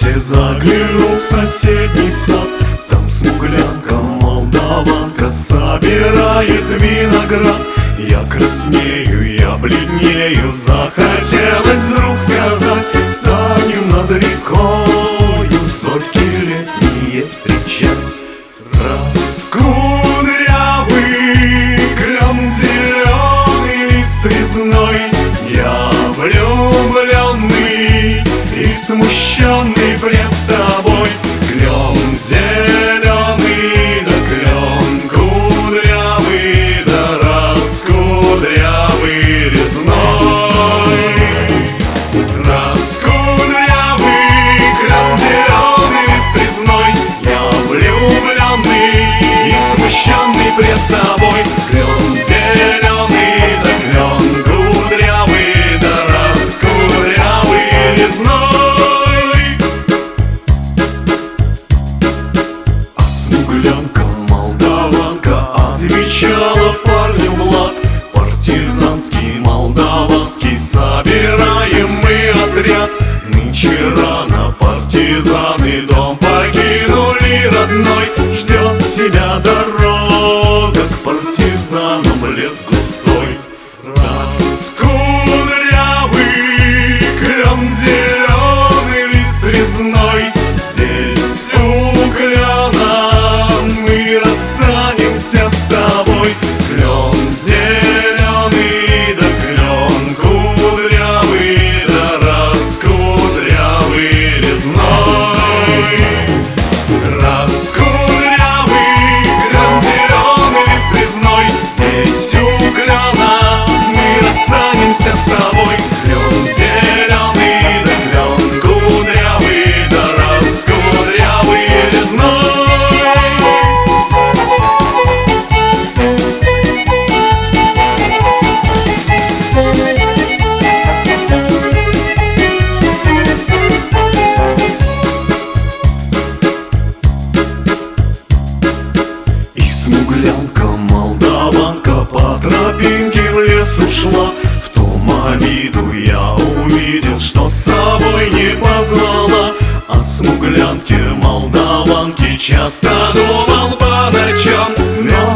лете заглянул в соседний сад. Там смуглянка, молдаванка, собирает виноград. Я краснею, я бледнею, захотелось вдруг сказать: станем над рекою зорьки летние встречать. Раскудрявый клен, зеленый лист резной, я влюбленный и смущенный пред тобой. Клен зеленый, да клен кудрявый, да раскудрявый резной. Раскудрявый клен, зеленый лист резной, я влюбленный и смущенный пред тобой. Клен зеленый, да клен кудрявый, да раскудрявый резной. А смуглянка, молдаванка, отвечала в парню благ: партизанский, молдаванский, собираем мы отряд. Нынче рано партизаны дом покинули родной. Ждет тебя дорога к партизанам, лес густой. Раскудрявый клен, зеленый лист резной, здесь у клена мы расстанемся с тобой. Клен зеленый, да клен кудрявый, да раскудрявый резной. Раскудрявый клен, зеленый лист резной, здесь у клена мы расстанемся с тобой. Клен зеленый, да клен кудрявый, да раскудрявый резной. И смуглянка, молдаванка, по тропинке в лес ушла. В том обиду я увидел, что с собой не позвала. О смуглянке, молдаванке часто думал по ночам, но